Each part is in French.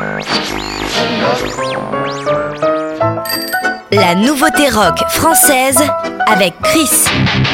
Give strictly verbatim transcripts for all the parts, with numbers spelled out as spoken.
La nouveauté rock française avec Chris.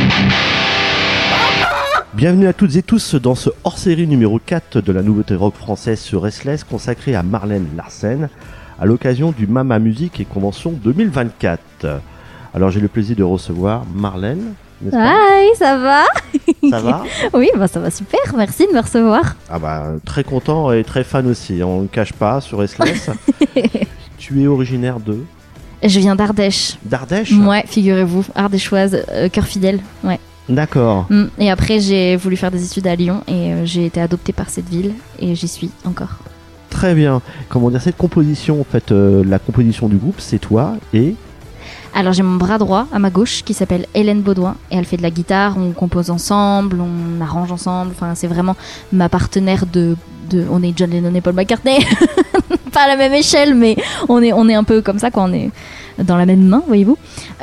Bienvenue à toutes et tous dans ce hors-série numéro quatre de la nouveauté rock française sur Restless consacré à Marlène Larsen à l'occasion du Mama Music et Convention deux mille vingt-quatre. Alors j'ai le plaisir de recevoir Marlène, n'est-ce pas ? Hi, ça va ? Ça va ? Oui, bah ça va super, merci de me recevoir. Ah bah très content et très fan aussi, on ne le cache pas sur Restless. Tu es originaire de ? Je viens d'Ardèche. D'Ardèche ? Ouais, figurez-vous, ardéchoise, euh, cœur fidèle, ouais. D'accord. Mm. Et après j'ai voulu faire des études à Lyon et euh, j'ai été adoptée par cette ville et j'y suis encore. Très bien. Comment dire, cette composition, en fait, euh, la composition du groupe, c'est toi et... Alors j'ai mon bras droit à ma gauche qui s'appelle Hélène Baudouin et elle fait de la guitare, on compose ensemble, on arrange ensemble, enfin c'est vraiment ma partenaire de... de... On est John Lennon et Paul McCartney, pas à la même échelle mais on est, on est un peu comme ça, quoi. On est dans la même main, voyez-vous.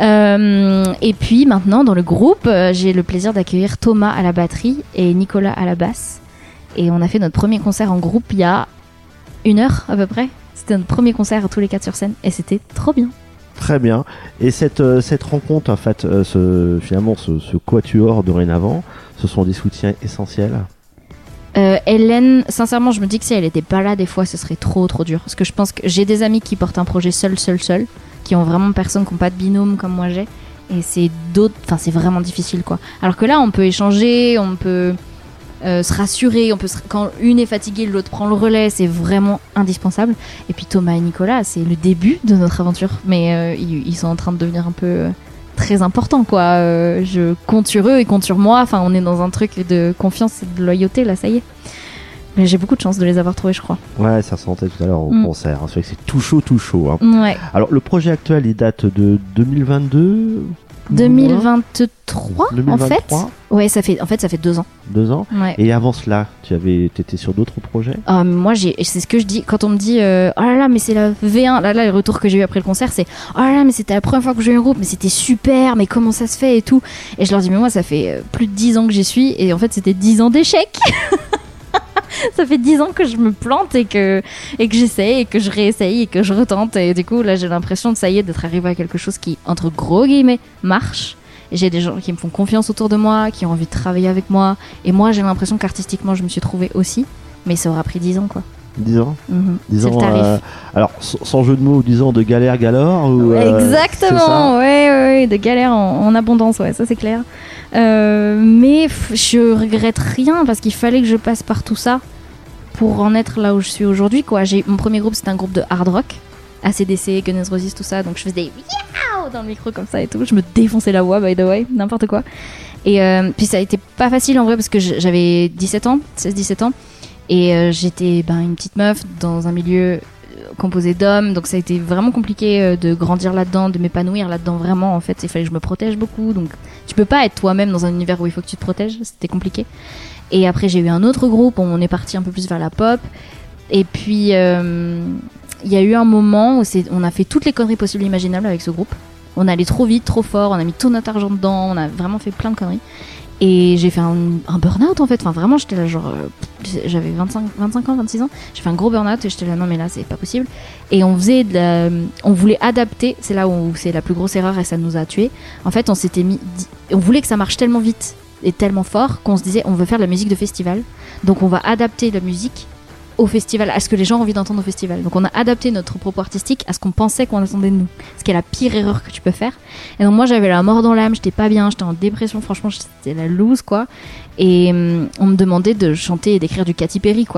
Euh, et puis maintenant dans le groupe, euh, j'ai le plaisir d'accueillir Thomas à la batterie et Nicolas à la basse. Et on a fait notre premier concert en groupe il y a une heure à peu près. C'était notre premier concert tous les quatre sur scène et c'était trop bien. Très bien. Et cette, euh, cette rencontre, en fait, euh, ce, finalement, ce, ce quatuor dorénavant, ce sont des soutiens essentiels. Euh, Hélène, sincèrement, je me dis que si elle était pas là, des fois, ce serait trop, trop dur. Parce que je pense que j'ai des amis qui portent un projet seul, seul, seul, qui ont vraiment personne, qui n'ont pas de binôme comme moi j'ai. Et c'est d'autres, enfin, c'est vraiment difficile, quoi. Alors que là, on peut échanger, on peut euh, se rassurer, on peut se... quand une est fatiguée, l'autre prend le relais, c'est vraiment indispensable. Et puis Thomas et Nicolas, c'est le début de notre aventure, mais euh, ils, ils sont en train de devenir un peu euh, très importants, quoi. Euh, je compte sur eux, ils comptent sur moi. Enfin, on est dans un truc de confiance et de loyauté, là, ça y est. Mais j'ai beaucoup de chance de les avoir trouvés, je crois. Ouais, ça se sentait tout à l'heure au Mm. concert. Hein. C'est vrai que c'est tout chaud, tout chaud. Hein. Ouais. Alors, le projet actuel, il date de deux mille vingt-deux deux mille vingt-trois, deux mille vingt-trois en fait. Ouais, ça fait, en fait, ça fait deux ans. Deux ans. Ouais. Et avant cela, tu avais, t'étais sur d'autres projets ? Euh, moi, j'ai, c'est ce que je dis quand on me dit euh, oh là là, mais c'est la V un. Là, là, le retour que j'ai eu après le concert, c'est oh là là, mais c'était la première fois que j'ai eu un groupe, mais c'était super, mais comment ça se fait et tout. Et je leur dis, mais moi, ça fait euh, plus de dix ans que j'y suis, et en fait, c'était dix ans d'échecs. Ça fait dix ans que je me plante et que, et que j'essaye et que je réessaye et que je retente. Et du coup, là, j'ai l'impression de ça y est, d'être arrivé à quelque chose qui, entre gros guillemets, marche. Et j'ai des gens qui me font confiance autour de moi, qui ont envie de travailler avec moi. Et moi, j'ai l'impression qu'artistiquement, je me suis trouvée aussi. Mais ça aura pris dix ans, quoi. Dix ans. Mm-hmm. Dix C'est ans. le tarif. euh, alors, sans sans jeu de mots, dix ans de galère, galore ou, euh, Exactement, ouais, ouais, ouais, de galère en, en abondance, ouais, ça c'est clair. Euh, mais f- je regrette rien parce qu'il fallait que je passe par tout ça pour en être là où je suis aujourd'hui, quoi. J'ai, mon premier groupe, c'était un groupe de hard rock, A C D C, Guns N' Roses, tout ça, donc je faisais des yaouh dans le micro comme ça et tout. Je me défonçais la voix, by the way, n'importe quoi. Et euh, puis ça a été pas facile en vrai parce que j'avais dix-sept ans, seize dix-sept ans, et euh, j'étais ben, une petite meuf dans un milieu composé d'hommes, donc ça a été vraiment compliqué euh, de grandir là-dedans, de m'épanouir là-dedans vraiment. En fait, il fallait que je me protège beaucoup, donc tu peux pas être toi-même dans un univers où il faut que tu te protèges, c'était compliqué. Et après j'ai eu un autre groupe, on est parti un peu plus vers la pop, et puis il euh, y a eu un moment où c'est, on a fait toutes les conneries possibles et imaginables avec ce groupe. On allait trop vite, trop fort, on a mis tout notre argent dedans, on a vraiment fait plein de conneries. Et j'ai fait un, un burn-out en fait, enfin vraiment j'étais là genre, euh, j'avais vingt-cinq, vingt-cinq ans, vingt-six ans, j'ai fait un gros burn-out et j'étais là non mais là c'est pas possible. Et on faisait de la, on voulait adapter, c'est là où c'est la plus grosse erreur et ça nous a tués. En fait on s'était mis, on voulait que ça marche tellement vite et tellement fort qu'on se disait on veut faire de la musique de festival, donc on va adapter la musique au festival, à ce que les gens ont envie d'entendre au festival. Donc on a adapté notre propos artistique à ce qu'on pensait qu'on attendait de nous, ce qui est la pire erreur que tu peux faire. Et donc moi j'avais la mort dans l'âme, j'étais pas bien, j'étais en dépression, franchement j'étais la loose quoi. Et hum, on me demandait de chanter et d'écrire du Katy Perry quoi.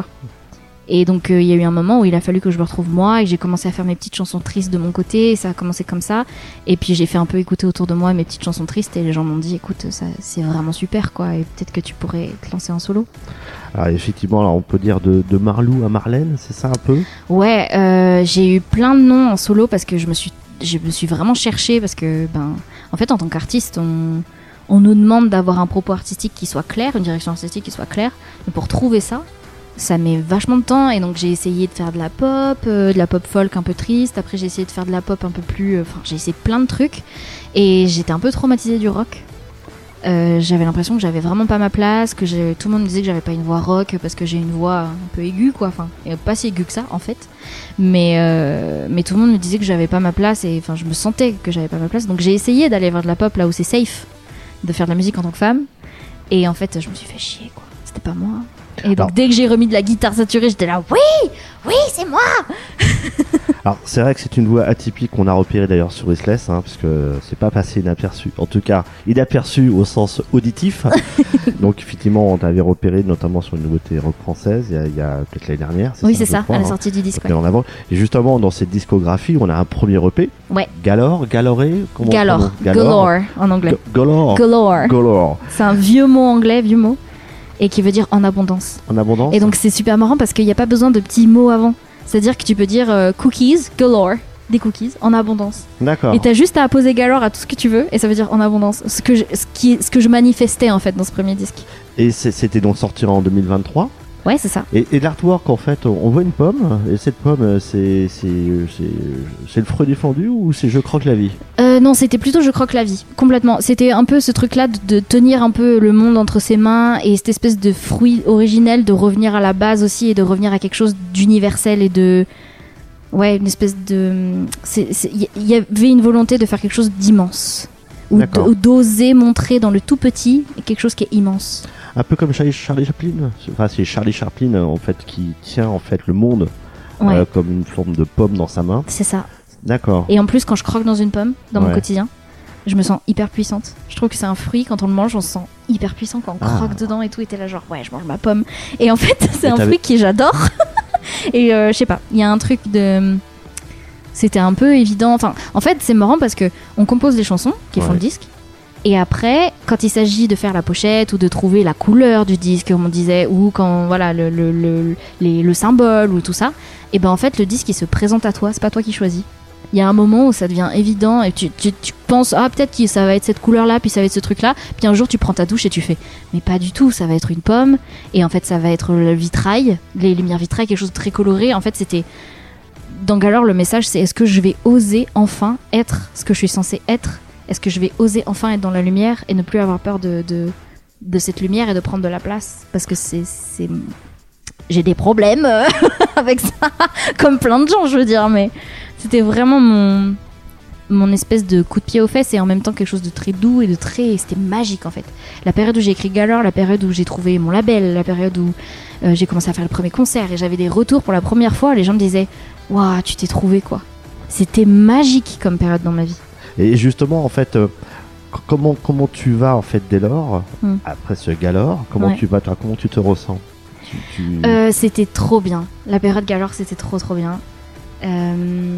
Et donc il euh, y a eu un moment où il a fallu que je me retrouve moi et que j'ai commencé à faire mes petites chansons tristes de mon côté, et ça a commencé comme ça. Et puis j'ai fait un peu écouter autour de moi mes petites chansons tristes et les gens m'ont dit écoute ça c'est vraiment super quoi, et peut-être que tu pourrais te lancer en solo. Alors effectivement, alors, on peut dire de, de Marlou à Marlène, c'est ça un peu ? Ouais, euh, j'ai eu plein de noms en solo parce que je me suis, je me suis vraiment cherchée parce que ben, en fait en tant qu'artiste on on nous demande d'avoir un propos artistique qui soit clair, une direction artistique qui soit claire, mais pour trouver ça ça met vachement de temps. Et donc j'ai essayé de faire de la pop, euh, de la pop folk un peu triste. Après j'ai essayé de faire de la pop un peu plus, enfin euh, j'ai essayé plein de trucs et j'étais un peu traumatisée du rock. Euh, j'avais l'impression que j'avais vraiment pas ma place, que j'ai... tout le monde me disait que j'avais pas une voix rock parce que j'ai une voix un peu aiguë, quoi. Enfin, pas si aiguë que ça, en fait. Mais, euh, mais tout le monde me disait que j'avais pas ma place et enfin, je me sentais que j'avais pas ma place. Donc j'ai essayé d'aller vers de la pop là où c'est safe, de faire de la musique en tant que femme. Et en fait, je me suis fait chier, quoi. C'était pas moi. Et donc, Alors, dès que j'ai remis de la guitare saturée, j'étais là, oui, oui, c'est moi. Alors, c'est vrai que c'est une voix atypique qu'on a repérée d'ailleurs sur Restless, hein, parce que c'est pas passé inaperçu. En tout cas, inaperçu au sens auditif. Donc, effectivement, on t'avait repéré notamment sur une nouveauté rock française il y a, il y a peut-être l'année dernière. C'est oui, ça, c'est ça, crois, à la hein, sortie du disque. Ouais. En avant. Et justement, dans cette discographie, on a un premier E P. Ouais. Galore, Galoré, comment Galore, Galore en anglais. G- Galore. Galore. Galore. C'est un vieux mot anglais, vieux mot. Et qui veut dire en abondance. En abondance. Et donc c'est super marrant parce qu'il n'y a pas besoin de petits mots avant. C'est-à-dire que tu peux dire euh, cookies, galore, des cookies, en abondance. D'accord. Et t'as juste à apposer galore à tout ce que tu veux et ça veut dire en abondance. Ce que je, ce qui, ce que je manifestais en fait dans ce premier disque. Et c'est, c'était donc sorti en deux mille vingt-trois. Ouais, c'est ça. Et, et l'artwork, en fait, on voit une pomme, et cette pomme, c'est, c'est, c'est, c'est le fruit défendu ou c'est je croque la vie? euh, Non, c'était plutôt je croque la vie, complètement. C'était un peu ce truc-là de, de tenir un peu le monde entre ses mains et cette espèce de fruit originel, de revenir à la base aussi et de revenir à quelque chose d'universel et de... Ouais, une espèce de... Il y avait une volonté de faire quelque chose d'immense. Ou d- d'oser montrer dans le tout petit quelque chose qui est immense. Un peu comme Charlie, Charlie Chaplin. Enfin, c'est Charlie Chaplin en fait qui tient en fait le monde ouais. euh, comme une forme de pomme dans sa main. C'est ça. D'accord. Et en plus, quand je croque dans une pomme dans ouais. mon quotidien, je me sens hyper puissante. Je trouve que c'est un fruit, quand on le mange, on se sent hyper puissant quand on ah. croque dedans et tout. Et t'es là genre ouais, je mange ma pomme. Et en fait, c'est et un t'avais... fruit que j'adore. Et euh, je sais pas, il y a un truc de... C'était un peu évident. Enfin, en fait, c'est marrant parce que on compose les chansons qui ouais. font le disque. Et après, quand il s'agit de faire la pochette ou de trouver la couleur du disque, comme on disait, ou quand voilà le le le, les, le symbole ou tout ça, et ben en fait le disque il se présente à toi. C'est pas toi qui choisis. Il y a un moment où ça devient évident et tu tu, tu penses ah peut-être que ça va être cette couleur là, puis ça va être ce truc là. Puis un jour tu prends ta douche et tu fais mais pas du tout. Ça va être une pomme et en fait ça va être le vitrail, les lumières vitrail, quelque chose de très coloré. En fait c'était dans Galore, le message c'est est-ce que je vais oser enfin être ce que je suis censée être? Est-ce que je vais oser enfin être dans la lumière et ne plus avoir peur de, de, de cette lumière et de prendre de la place? Parce que c'est, c'est... j'ai des problèmes euh, avec ça, comme plein de gens, je veux dire, mais c'était vraiment mon, mon espèce de coup de pied aux fesses et en même temps quelque chose de très doux et de très... C'était magique en fait. La période où j'ai écrit Galore, la période où j'ai trouvé mon label, la période où euh, j'ai commencé à faire le premier concert et j'avais des retours pour la première fois, les gens me disaient « Waouh, tu t'es trouvé quoi !» C'était magique comme période dans ma vie. Et justement, en fait, euh, comment comment tu vas en fait dès lors mm. après ce Galore? Comment ouais. tu vas, toi, comment tu te ressens? tu, tu... Euh, C'était trop bien. La période Galore, c'était trop trop bien. Euh,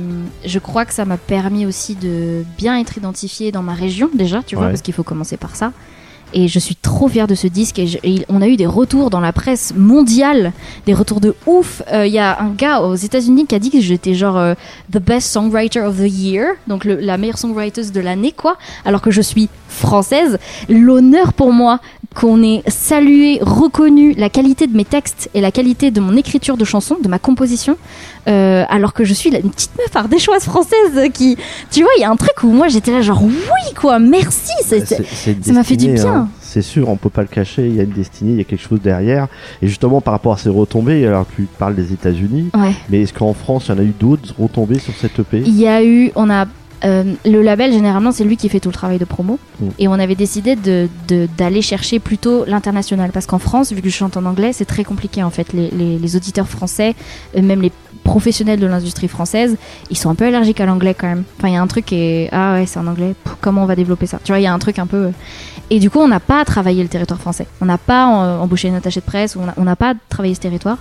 je crois que ça m'a permis aussi de bien être identifiée dans ma région déjà, tu vois, ouais. parce qu'il faut commencer par ça. Et je suis trop fière de ce disque. Et, je, et on a eu des retours dans la presse mondiale, des retours de ouf. Il euh, y a un gars aux États-Unis qui a dit que j'étais genre euh, the best songwriter of the year, donc le, la meilleure songwriter de l'année, quoi. Alors que je suis française. L'honneur pour moi qu'on ait salué, reconnu la qualité de mes textes et la qualité de mon écriture de chansons, de ma composition, euh, alors que je suis une petite meuf ardéchoise française qui, tu vois, il y a un truc où moi j'étais là genre oui quoi, merci, c'est, c'est, c'est ça m'a fait du bien. Hein. C'est sûr, on peut pas le cacher, il y a une destinée, il y a quelque chose derrière. Et justement par rapport à ces retombées, alors tu parles des États-Unis, ouais. mais est-ce qu'en France il y en a eu d'autres retombées sur cette E P? Il y a eu, on a Euh, le label généralement c'est lui qui fait tout le travail de promo mmh. et on avait décidé de, de, d'aller chercher plutôt l'international parce qu'en France vu que je chante en anglais c'est très compliqué en fait les, les, les auditeurs français euh, même les professionnels de l'industrie française ils sont un peu allergiques à l'anglais quand même, enfin il y a un truc qui est ah ouais c'est en anglais, Pouh, comment on va développer ça, tu vois il y a un truc un peu et du coup on n'a pas travaillé le territoire français, on n'a pas euh, embauché une attachée de presse, on n'a pas travaillé ce territoire.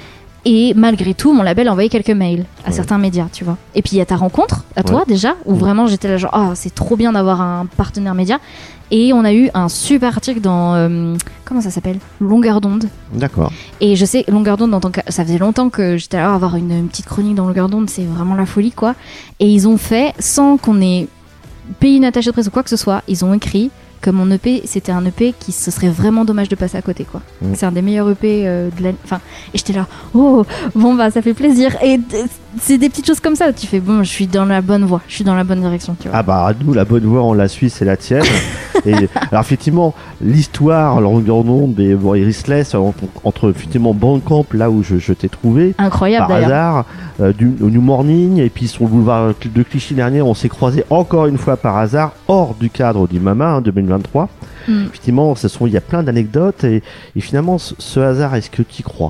Et malgré tout, mon label a envoyé quelques mails à ouais. certains médias, tu vois. Et puis il y a ta rencontre, à toi ouais. déjà, où ouais. vraiment j'étais là genre, oh, c'est trop bien d'avoir un partenaire média. Et on a eu un super article dans, euh, comment ça s'appelle ? Longueur d'onde. D'accord. Et je sais, Longueur d'onde, en tant que, ça faisait longtemps que j'étais là, oh, avoir une, une petite chronique dans Longueur d'onde, c'est vraiment la folie, quoi. Et ils ont fait, sans qu'on ait payé une attachée de presse ou quoi que ce soit, ils ont écrit que mon E P c'était un E P qui ce serait vraiment dommage de passer à côté quoi. Mmh. C'est un des meilleurs E P euh, de l'année. Enfin, et j'étais là, oh bon bah ça fait plaisir. Et c'est des petites choses comme ça où tu fais bon, je suis dans la bonne voie, je suis dans la bonne direction, tu vois. Ah bah nous la bonne voie on la suit, c'est la tienne. Et alors effectivement l'histoire, le longueur d'onde et bon, Restless entre, entre effectivement Bandcamp là où je, je t'ai trouvé Incroyable par d'ailleurs. hasard, euh, du, au New Morning et puis sur le boulevard de Clichy dernier on s'est croisés encore une fois par hasard hors du cadre du Mama hein, deux mille vingt-trois. Mm. Effectivement ce sont il y a plein d'anecdotes et, et finalement ce, ce hasard, est-ce que tu y crois?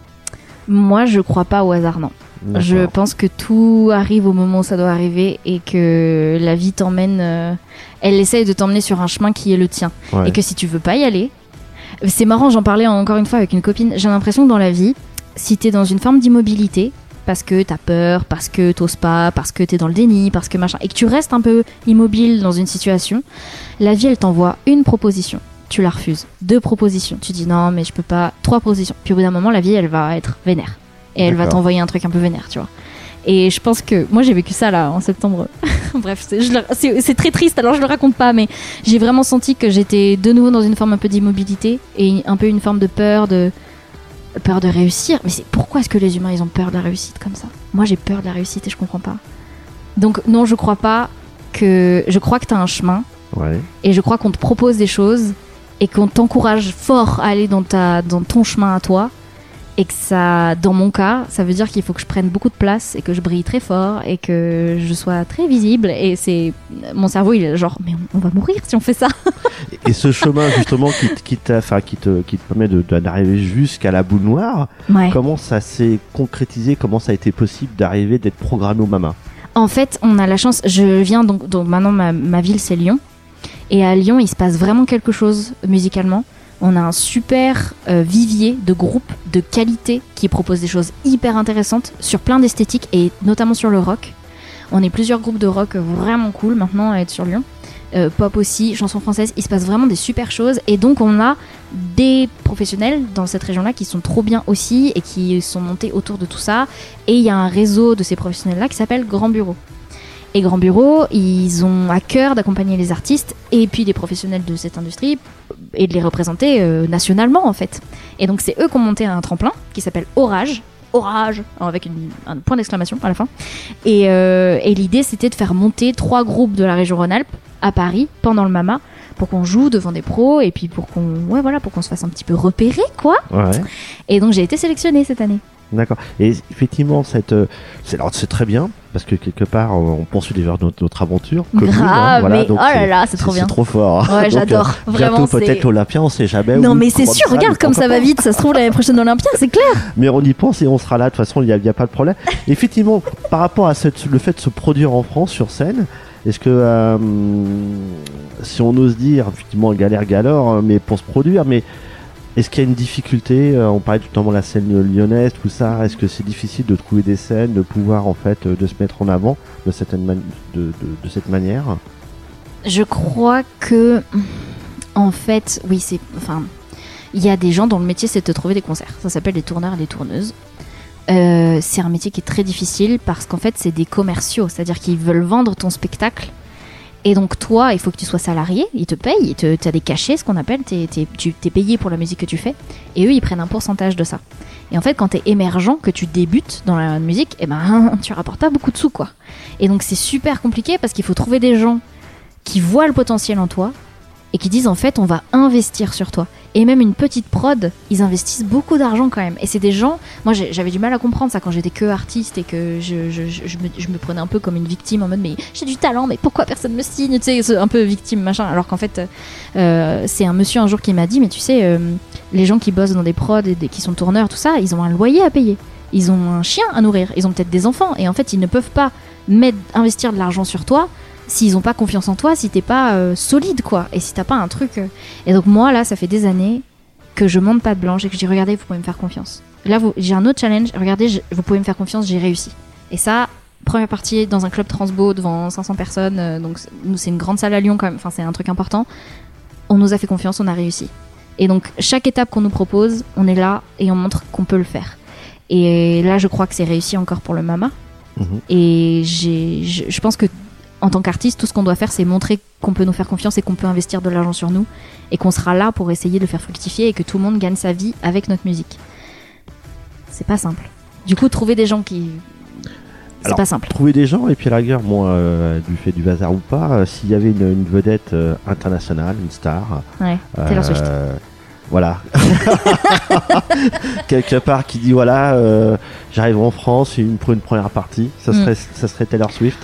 Moi je crois pas au hasard, non. D'accord. Je pense que tout arrive au moment où ça doit arriver et que la vie t'emmène, euh, elle essaye de t'emmener sur un chemin qui est le tien. Ouais. Et que si tu veux pas y aller, c'est marrant, j'en parlais encore une fois avec une copine, j'ai l'impression que dans la vie, si t'es dans une forme d'immobilité, parce que t'as peur, parce que t'oses pas, parce que t'es dans le déni, parce que machin, et que tu restes un peu immobile dans une situation, la vie elle t'envoie une proposition. Tu la refuses. Deux propositions. Tu dis non mais je peux pas. Trois propositions. Puis au bout d'un moment la vie elle va être vénère. Et elle D'accord. va t'envoyer un truc un peu vénère, tu vois. Et je pense que... Moi, j'ai vécu ça, là, en septembre. Bref, c'est, je le, c'est, c'est très triste, alors je le raconte pas, mais j'ai vraiment senti que j'étais de nouveau dans une forme un peu d'immobilité et un peu une forme de peur de... Peur de réussir. Mais c'est, pourquoi est-ce que les humains, ils ont peur de la réussite comme ça ? Moi, j'ai peur de la réussite et je comprends pas. Donc, non, je crois pas que... Je crois que t'as un chemin. Ouais. Et je crois qu'on te propose des choses et qu'on t'encourage fort à aller dans, ta, dans ton chemin à toi. Et que ça, dans mon cas, ça veut dire qu'il faut que je prenne beaucoup de place et que je brille très fort et que je sois très visible. Et c'est mon cerveau, il est genre, mais on va mourir si on fait ça. Et ce chemin justement qui, qui, t'a, enfin, qui, te, qui te permet de, d'arriver jusqu'à la boule noire, ouais. Comment ça s'est concrétisé ? Comment ça a été possible d'arriver, d'être programmé au Mama ? En fait, on a la chance. Je viens donc, donc maintenant ma, ma ville c'est Lyon. Et à Lyon, il se passe vraiment quelque chose musicalement. On a un super euh, vivier de groupes de qualité qui proposent des choses hyper intéressantes sur plein d'esthétiques et notamment sur le rock. On est plusieurs groupes de rock vraiment cool maintenant à être sur Lyon. Euh, pop aussi, chansons françaises, il se passe vraiment des super choses et donc on a des professionnels dans cette région-là qui sont trop bien aussi et qui sont montés autour de tout ça. Et il y a un réseau de ces professionnels-là qui s'appelle Grand Bureau. Et Grand Bureau, ils ont à cœur d'accompagner les artistes et puis des professionnels de cette industrie et de les représenter euh, nationalement en fait. Et donc c'est eux qui ont monté un tremplin qui s'appelle Orage, Orage, avec une, un point d'exclamation à la fin. Et, euh, et l'idée c'était de faire monter trois groupes de la région Rhône-Alpes à Paris pendant le Mama pour qu'on joue devant des pros et puis pour qu'on, ouais, voilà, pour qu'on se fasse un petit peu repérer quoi. Ouais. Et donc j'ai été sélectionnée cette année. D'accord. Et effectivement, cette, c'est, alors, c'est très bien parce que quelque part, on poursuit vers notre, notre aventure commune. Grave, hein, voilà, mais donc oh là là, c'est, c'est trop bien. C'est trop fort. Ouais, donc, j'adore. Euh, Vraiment, bientôt peut-être c'est... l'Olympia, on sait jamais. Non, mais c'est sûr. Regarde comme ça va vite. Ça se trouve l'année prochaine l'Olympia, c'est clair. Mais on y pense et on sera là. De toute façon, il y a, il y a pas de problème. Effectivement, par rapport à cette, le fait de se produire en France sur scène. Est-ce que, euh, si on ose dire, effectivement, galère, galère, mais pour se produire, mais est-ce qu'il y a une difficulté ? On parlait notamment de la scène lyonnaise, tout ça. Est-ce que c'est difficile de trouver des scènes, de pouvoir, en fait, de se mettre en avant de cette, man- de, de, de cette manière ? Je crois que, en fait, oui, c'est, enfin, il y a des gens dont le métier, c'est de trouver des concerts. Ça s'appelle des tourneurs et des tourneuses. Euh, c'est un métier qui est très difficile parce qu'en fait c'est des commerciaux, c'est-à-dire qu'ils veulent vendre ton spectacle et donc toi il faut que tu sois salarié, ils te payent, tu as des cachets, ce qu'on appelle, t'es, t'es, tu t'es payé pour la musique que tu fais et eux ils prennent un pourcentage de ça. Et en fait quand t'es émergent, que tu débutes dans la musique, et ben tu rapportes pas beaucoup de sous quoi. Et donc c'est super compliqué parce qu'il faut trouver des gens qui voient le potentiel en toi et qui disent en fait on va investir sur toi. Et même une petite prod, ils investissent beaucoup d'argent quand même. Et c'est des gens, moi j'ai, j'avais du mal à comprendre ça quand j'étais que artiste et que je, je, je, je, me, je me prenais un peu comme une victime en mode mais j'ai du talent, mais pourquoi personne me signe, tu sais, un peu victime machin. Alors qu'en fait, euh, c'est un monsieur un jour qui m'a dit mais tu sais, euh, les gens qui bossent dans des prods et des, qui sont tourneurs, tout ça, ils ont un loyer à payer. Ils ont un chien à nourrir, ils ont peut-être des enfants. Et en fait, ils ne peuvent pas mettre, investir de l'argent sur toi s'ils ont pas confiance en toi, si t'es pas euh, solide quoi, et si t'as pas un truc euh... et donc moi là ça fait des années que je monte pas de blanche et que je dis regardez vous pouvez me faire confiance, là vous... j'ai un autre challenge, regardez je... vous pouvez me faire confiance, j'ai réussi. Et ça, première partie dans un club Transbo devant cinq cents personnes, euh, donc nous c'est une grande salle à Lyon quand même, enfin c'est un truc important, on nous a fait confiance, on a réussi. Et donc chaque étape qu'on nous propose, on est là et on montre qu'on peut le faire. Et là je crois que c'est réussi encore pour le Mama. Mmh. Et j'ai... Je... je pense que en tant qu'artiste, tout ce qu'on doit faire, c'est montrer qu'on peut nous faire confiance et qu'on peut investir de l'argent sur nous et qu'on sera là pour essayer de le faire fructifier et que tout le monde gagne sa vie avec notre musique. C'est pas simple. Du coup, trouver des gens qui... c'est Alors, pas simple. Trouver des gens, et puis à la rigueur, moi, euh, du fait du hasard ou pas, euh, s'il y avait une, une vedette euh, internationale, une star. Ouais, Taylor euh, Swift. Voilà. Quelque part qui dit voilà, euh, j'arrive en France une, pour une première partie, ça serait, mm. ça serait Taylor Swift.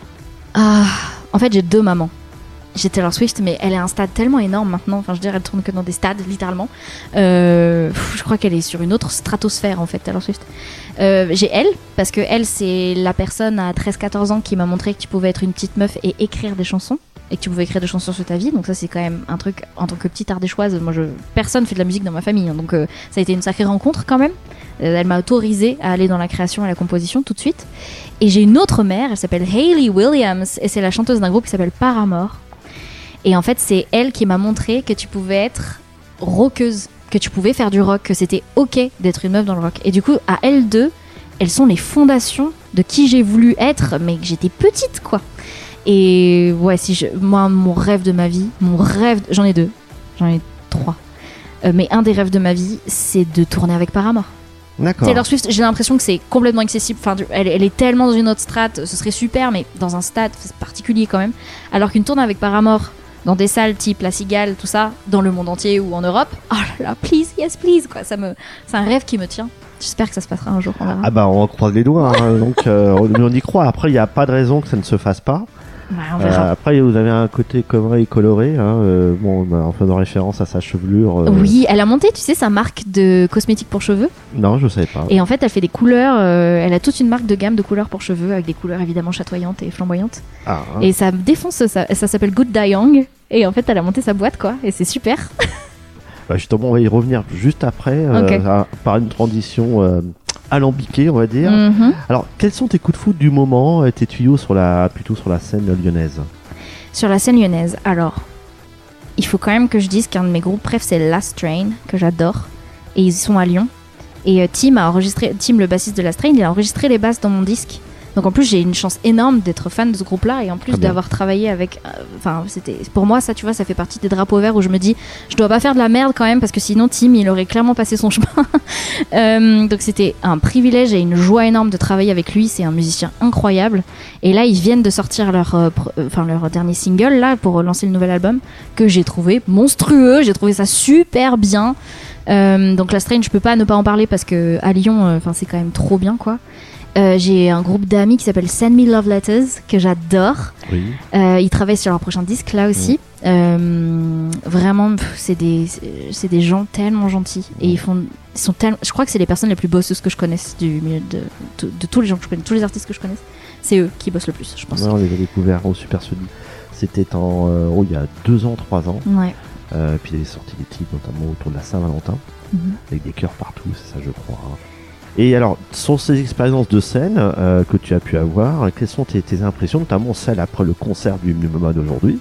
Ah, en fait, j'ai deux mamans. J'ai Taylor Swift, mais elle est à un stade tellement énorme maintenant. Enfin, je veux dire, elle tourne que dans des stades, littéralement. Euh, je crois qu'elle est sur une autre stratosphère, en fait, Taylor Swift. Euh, j'ai elle, parce que elle, c'est la personne à treize quatorze ans qui m'a montré que tu pouvais être une petite meuf et écrire des chansons. Et que tu pouvais écrire des chansons sur ta vie. Donc ça, c'est quand même un truc, en tant que petite ardéchoise, moi, je, personne fait de la musique dans ma famille. Hein, donc euh, ça a été une sacrée rencontre quand même. Euh, elle m'a autorisée à aller dans la création et la composition tout de suite. Et j'ai une autre mère, elle s'appelle Hayley Williams. Et c'est la chanteuse d'un groupe qui s'appelle Paramore. Et en fait, c'est elle qui m'a montré que tu pouvais être rockeuse, que tu pouvais faire du rock, que c'était ok d'être une meuf dans le rock. Et du coup, à elles deux, elles sont les fondations de qui j'ai voulu être, mais que j'étais petite, quoi. Et ouais, si je, moi, mon rêve de ma vie, mon rêve, j'en ai deux, j'en ai trois. Euh, mais un des rêves de ma vie, c'est de tourner avec Paramore. D'accord. Taylor Swift, j'ai l'impression que c'est complètement accessible. Enfin, elle, elle est tellement dans une autre strate, ce serait super, mais dans un stade c'est particulier quand même. Alors qu'une tournée avec Paramore, dans des salles type La Cigale, tout ça, dans le monde entier ou en Europe, oh là là, please, yes, please, quoi. Ça me, c'est un rêve qui me tient. J'espère que ça se passera un jour. On verra. Ah bah on croise les doigts, hein, donc euh, on, on y croit. Après, il n'y a pas de raison que ça ne se fasse pas. Ouais, on verra. Euh, après, vous avez un côté coloré et coloré, hein, euh, bon, bah, en faisant référence à sa chevelure. Euh... Oui, elle a monté, tu sais, sa marque de cosmétiques pour cheveux. Non, je ne savais pas. Et en fait, elle fait des couleurs. Euh, elle a toute une marque de gamme de couleurs pour cheveux avec des couleurs évidemment chatoyantes et flamboyantes. Ah, hein. Et ça défonce. Ça, ça s'appelle Good Die Young. Et en fait, elle a monté sa boîte, quoi. Et c'est super. Bah justement, on va y revenir juste après, okay. euh, par une transition euh, alambiquée, on va dire. Mm-hmm. Alors, quels sont tes coups de foot du moment, tes tuyaux sur la, plutôt sur la scène lyonnaise? Sur la scène lyonnaise, alors, il faut quand même que je dise qu'un de mes groupes préf, c'est Last Train, que j'adore. Et ils sont à Lyon. Et euh, Tim a enregistré, Tim, le bassiste de Last Train, il a enregistré les basses dans mon disque. Donc en plus j'ai une chance énorme d'être fan de ce groupe-là et en plus d'avoir travaillé avec, enfin euh, c'était pour moi ça tu vois ça fait partie des drapeaux verts où je me dis je dois pas faire de la merde quand même parce que sinon Tim il aurait clairement passé son chemin. euh, donc c'était un privilège et une joie énorme de travailler avec lui, c'est un musicien incroyable et là ils viennent de sortir leur, euh, enfin leur dernier single là pour lancer le nouvel album que j'ai trouvé monstrueux, j'ai trouvé ça super bien. Euh, donc Last Train je peux pas ne pas en parler parce que à Lyon enfin euh, c'est quand même trop bien quoi. Euh, j'ai un groupe d'amis qui s'appelle Send Me Love Letters que j'adore. Oui. Euh, ils travaillent sur leur prochain disque là aussi. Mmh. Euh, vraiment, pff, c'est des c'est des gens tellement gentils et ils font ils sont tellement. Je crois que c'est les personnes les plus bosseuses que je connaisse du milieu de, de, de, de tous les gens que je connais, tous les artistes que je connaisse. C'est eux qui bossent le plus, je pense. Ouais, on les a découverts au Super Sony. C'était en euh, oh, il y a deux ans, trois ans. Ouais. Euh, puis il est sorti des clips notamment autour de la Saint-Valentin mmh. avec des cœurs partout, c'est ça je crois. Hein. Et alors, sur ces expériences de scène euh, que tu as pu avoir, quelles sont tes, tes impressions, notamment celles après le concert du Mumma d'aujourd'hui?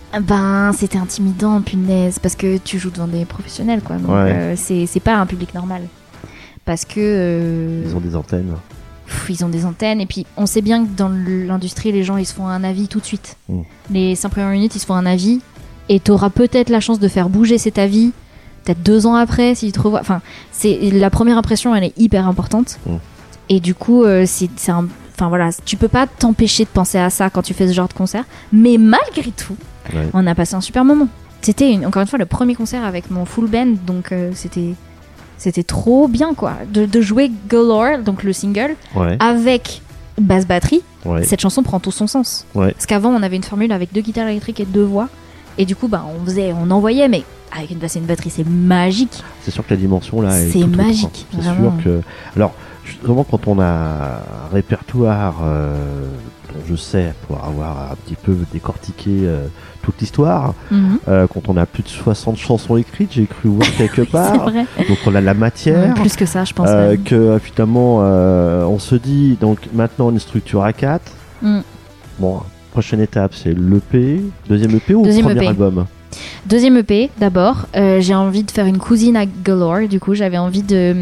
Ben, c'était intimidant, punaise, parce que tu joues devant des professionnels, quoi. Donc, ouais. euh, c'est, c'est pas un public normal. Parce que... Euh, ils ont des antennes. Pff, ils ont des antennes, et puis on sait bien que dans l'industrie, les gens, ils se font un avis tout de suite. Mmh. Les cinq premières minutes, ils se font un avis, et t'auras peut-être la chance de faire bouger cet avis peut-être deux ans après s'ils te revoient, enfin c'est la première impression elle est hyper importante mmh. et du coup euh, c'est, c'est un enfin voilà tu peux pas t'empêcher de penser à ça quand tu fais ce genre de concert mais malgré tout ouais. on a passé un super moment, c'était une, encore une fois le premier concert avec mon full band donc euh, c'était c'était trop bien quoi de, de jouer Galore donc le single ouais. avec basse batterie ouais. cette chanson prend tout son sens ouais. parce qu'avant on avait une formule avec deux guitares électriques et deux voix et du coup bah on faisait on envoyait mais avec une basse et une batterie, c'est magique. C'est sûr que la dimension là est c'est magique. Autre, hein. C'est sûr que alors justement quand on a un répertoire euh, dont je sais pour avoir un petit peu décortiqué euh, toute l'histoire, mm-hmm. euh, quand on a plus de soixante chansons écrites, j'ai cru voir quelque part. C'est vrai. Donc on a de la matière. Ouais, plus que ça, je pense. Euh, que finalement euh, on se dit donc maintenant une structure à quatre. Mm. Bon, prochaine étape c'est l'E P, deuxième E P ou deuxième premier E P. Album. Deuxième E P d'abord, euh, j'ai envie de faire une cousine à Galore, du coup j'avais envie de,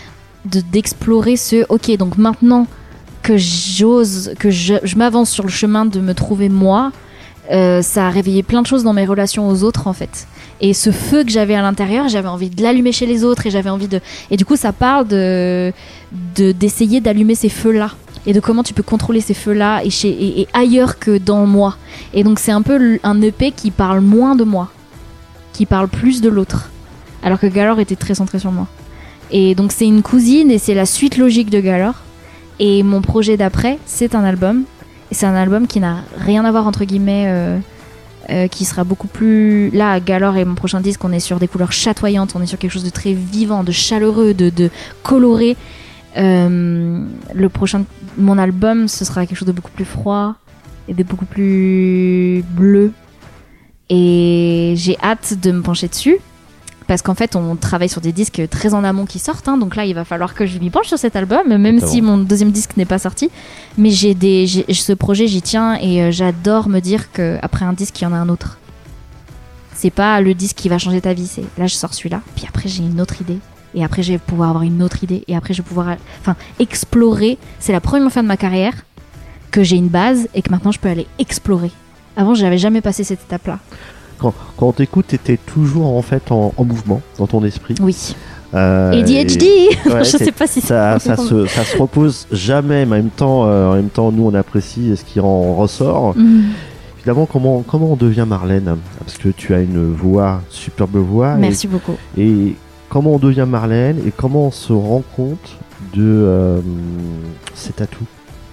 de d'explorer ce ok donc maintenant que j'ose, que je, je m'avance sur le chemin de me trouver moi, euh, ça a réveillé plein de choses dans mes relations aux autres en fait. Et ce feu que j'avais à l'intérieur, j'avais envie de l'allumer chez les autres et j'avais envie de et du coup ça parle de, de d'essayer d'allumer ces feux là. et de comment tu peux contrôler ces feux-là et, chez, et, et ailleurs que dans moi. Et donc c'est un peu un E P qui parle moins de moi, qui parle plus de l'autre, alors que Galore était très centré sur moi. Et donc c'est une cousine et c'est la suite logique de Galore. Et mon projet d'après, c'est un album. Et c'est un album qui n'a rien à voir entre guillemets, euh, euh, qui sera beaucoup plus... Là, Galore et mon prochain disque, on est sur des couleurs chatoyantes, on est sur quelque chose de très vivant, de chaleureux, de, de coloré. Euh, le prochain, mon album, ce sera quelque chose de beaucoup plus froid et de beaucoup plus bleu. Et j'ai hâte de me pencher dessus parce qu'en fait, on travaille sur des disques très en amont qui sortent. Hein, donc là, il va falloir que je m'y penche sur cet album, même Exactement. Si mon deuxième disque n'est pas sorti. Mais j'ai des, j'ai, ce projet, j'y tiens et euh, j'adore me dire qu'après un disque, il y en a un autre. C'est pas le disque qui va changer ta vie. C'est là, je sors celui-là, puis après, j'ai une autre idée. Et après, je vais pouvoir avoir une autre idée. Et après, je vais pouvoir enfin, explorer. C'est la première fois de ma carrière que j'ai une base et que maintenant, je peux aller explorer. Avant, je n'avais jamais passé cette étape-là. Quand, quand on t'écoute, tu étais toujours en, fait, en, en mouvement dans ton esprit. Oui. Euh, A D H D et, ouais, je sais pas si ça, ça, se, ça se repose jamais, mais en même temps, euh, en même temps nous, on apprécie ce qui en ressort. Mm. Évidemment, comment, comment on devient Marlène ? Parce que tu as une voix, superbe voix. Merci et, beaucoup. Et comment on devient Marlène et comment on se rend compte de euh, ces tatous ?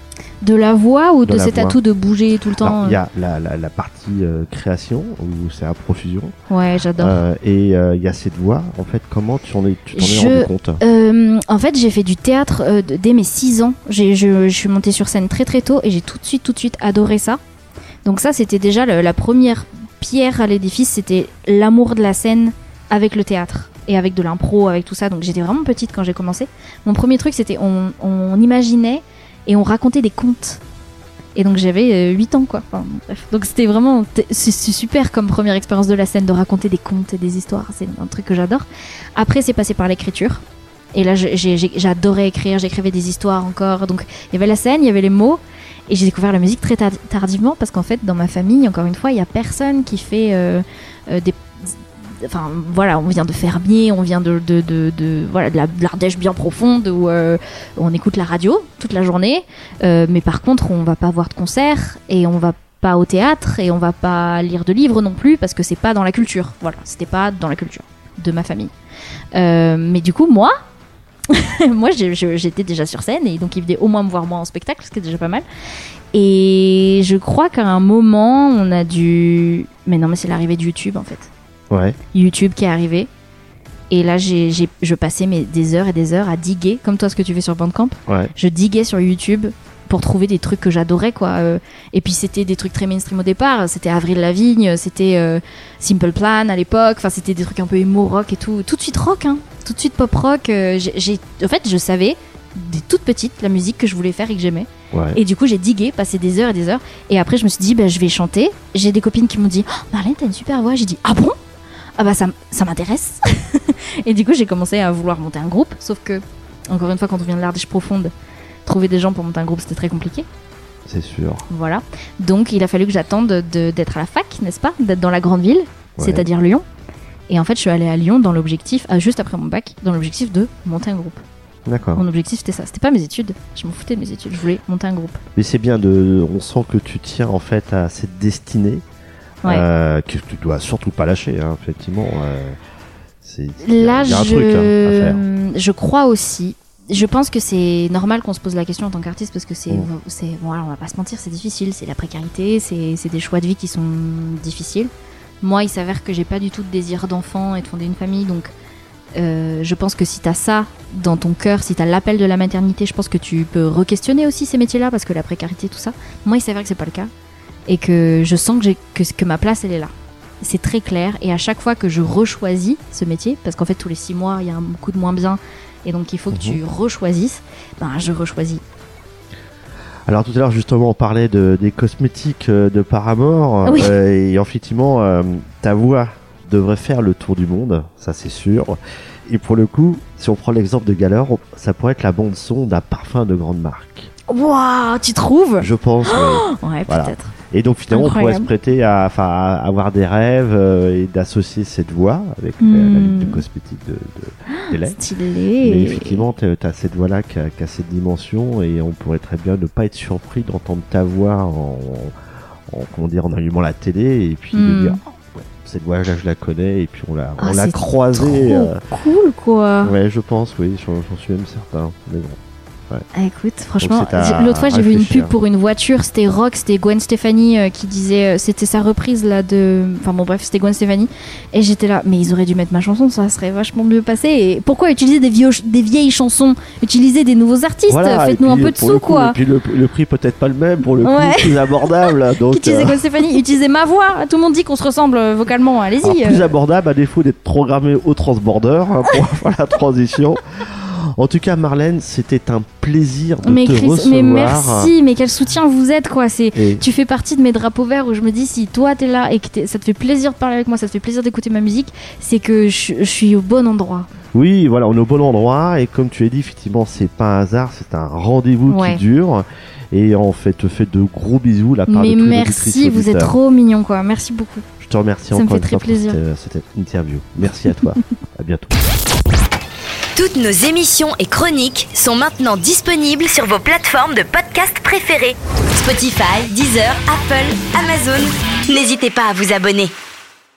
De la voix ou de, de ces tatous de bouger tout le temps ? Il y a la, la, la partie euh, création où c'est à profusion. Ouais, j'adore. Euh, et il euh, y a cette voix. En fait, comment tu en es, tu t'en je, es rendu compte ? euh, En fait, j'ai fait du théâtre euh, dès mes six ans. J'ai, je, je suis montée sur scène très très tôt et j'ai tout de suite, tout de suite adoré ça. Donc ça, c'était déjà le, la première pierre à l'édifice. C'était l'amour de la scène avec le théâtre. Et avec de l'impro, avec tout ça. Donc j'étais vraiment petite quand j'ai commencé. Mon premier truc, c'était on, on imaginait et on racontait des contes. Et donc j'avais euh, huit ans, quoi. Enfin, bref. Donc c'était vraiment... C'est, c'est super comme première expérience de la scène, de raconter des contes et des histoires. C'est un truc que j'adore. Après, c'est passé par l'écriture. Et là, j'ai, j'ai, j'adorais écrire. J'écrivais des histoires encore. Donc il y avait la scène, il y avait les mots. Et j'ai découvert la musique très tardivement. Parce qu'en fait, dans ma famille, encore une fois, il n'y a personne qui fait euh, euh, des... Enfin voilà, on vient de fermier, on vient de, de, de, de, voilà, de, la, de l'Ardèche bien profonde où euh, on écoute la radio toute la journée, euh, mais par contre on va pas voir de concert et on va pas au théâtre et on va pas lire de livres non plus parce que c'est pas dans la culture. Voilà, c'était pas dans la culture de ma famille. Euh, mais du coup moi, moi j'ai, j'étais déjà sur scène et donc ils venaient au moins me voir moi en spectacle, ce qui est déjà pas mal. Et je crois qu'à un moment on a dû, mais non mais c'est l'arrivée de YouTube en fait. Ouais. YouTube qui est arrivé et là j'ai, j'ai, je passais mes, des heures et des heures à diguer comme toi ce que tu fais sur Bandcamp. Ouais. Je diguais sur YouTube pour trouver des trucs que j'adorais quoi. Euh, et puis c'était des trucs très mainstream au départ, c'était Avril Lavigne, c'était euh, Simple Plan à l'époque, enfin c'était des trucs un peu emo rock et tout, tout de suite rock hein, tout de suite pop rock. Euh, j'ai, j'ai, en fait je savais dès toute petite la musique que je voulais faire et que j'aimais. Ouais. Et du coup j'ai digué, passé des heures et des heures et après je me suis dit bah, je vais chanter. J'ai des copines qui m'ont dit oh, Marlène t'as une super voix, j'ai dit ah bon. Ah bah ça, ça m'intéresse. Et du coup j'ai commencé à vouloir monter un groupe, sauf que encore une fois quand on vient de l'Ardèche profonde, trouver des gens pour monter un groupe c'était très compliqué. C'est sûr. Voilà, donc il a fallu que j'attende de, d'être à la fac, n'est-ce pas, d'être dans la grande ville, ouais. C'est-à-dire Lyon. Et en fait je suis allée à Lyon dans l'objectif, ah, juste après mon bac, dans l'objectif de monter un groupe. D'accord. Mon objectif c'était ça, c'était pas mes études, je m'en foutais de mes études, je voulais monter un groupe. Mais c'est bien, de, on sent que tu tiens en fait à cette destinée. Ouais. Euh, que tu dois surtout pas lâcher, hein, effectivement. Euh, c'est, Là, y a un je, truc, hein, à faire. je crois aussi. Je pense que c'est normal qu'on se pose la question en tant qu'artiste parce que c'est, mmh. c'est bon, alors on va pas se mentir, c'est difficile, c'est la précarité, c'est, c'est des choix de vie qui sont difficiles. Moi, il s'avère que j'ai pas du tout de désir d'enfant et de fonder une famille, donc euh, je pense que si t'as ça dans ton cœur, si t'as l'appel de la maternité, je pense que tu peux re-questionner aussi ces métiers-là parce que la précarité, tout ça. Moi, il s'avère que c'est pas le cas. Et que je sens que, j'ai, que, que ma place elle est là. C'est très clair et à chaque fois que je rechoisis ce métier, parce qu'en fait tous les six mois il y a un coup de moins bien et donc il faut que mmh. tu rechoisisses, ben je rechoisis. Alors tout à l'heure justement on parlait de, des cosmétiques de Paramore, oui. euh, et effectivement euh, ta voix devrait faire le tour du monde, ça c'est sûr. Et pour le coup, si on prend l'exemple de Galore, ça pourrait être la bande son d'un parfum de grande marque. Waouh, tu trouves ? Je pense, oh oui. Ouais, voilà. peut-être. Et donc finalement, Incroyable. on pourrait se prêter à, enfin, à avoir des rêves euh, et d'associer cette voix avec Mm. la, la ligne de cosmétique de, de, d'Hélène. Stylé. Mais effectivement, tu as cette voix-là qui a, qui a cette dimension et on pourrait très bien ne pas être surpris d'entendre ta voix en, en, comment dire, en allumant la télé et puis Mm. de dire oh, ouais, cette voix-là, je la connais et puis on l'a, Ah, on l'a c'est croisée. Trop euh, cool, quoi. ouais, je pense, oui, j'en, j'en suis même certain. Mais bon. Ah, écoute, franchement, c'est à j'ai- l'autre fois j'ai vu une réfléchir. pub pour une voiture, c'était Rock, c'était Gwen Stefani euh, qui disait, euh, c'était sa reprise là de, enfin bon bref, c'était Gwen Stefani, et j'étais là, mais ils auraient dû mettre ma chanson, ça serait vachement mieux passé. Et pourquoi utiliser des, vieux, des vieilles chansons, utiliser des nouveaux artistes, Voilà, et faites-nous un puis, peu de pour sous le coup, quoi. Et puis le, le prix peut-être pas le même pour le coup, Ouais. plus abordable. Donc, Utilisez euh, Gwen Stefani, utilisez ma voix, tout le monde dit qu'on se ressemble euh, vocalement, allez-y. alors, plus euh. abordable à défaut d'être programmé au transborder hein, pour faire la transition. En tout cas, Marlène, c'était un plaisir de Mais te Chris, recevoir. mais merci, mais quel soutien vous êtes quoi. C'est, Et- tu fais partie de mes drapeaux verts où je me dis si toi t'es là et que t'es- ça te fait plaisir de parler avec moi, ça te fait plaisir d'écouter ma musique, c'est que je, je suis au bon endroit. Oui, voilà, on est au bon endroit et comme tu as dit, effectivement, c'est pas un hasard, c'est un rendez-vous Ouais. qui dure. Et en fait, te fais de gros bisous la part Mais de tous les merci, auditrices, vous êtes auditeurs. trop mignons quoi. Merci beaucoup. Je te remercie Ça me encore fait une très fois pour plaisir. cette, cette interview. Merci à toi. À bientôt. Toutes nos émissions et chroniques sont maintenant disponibles sur vos plateformes de podcast préférées. Spotify, Deezer, Apple, Amazon. N'hésitez pas à vous abonner.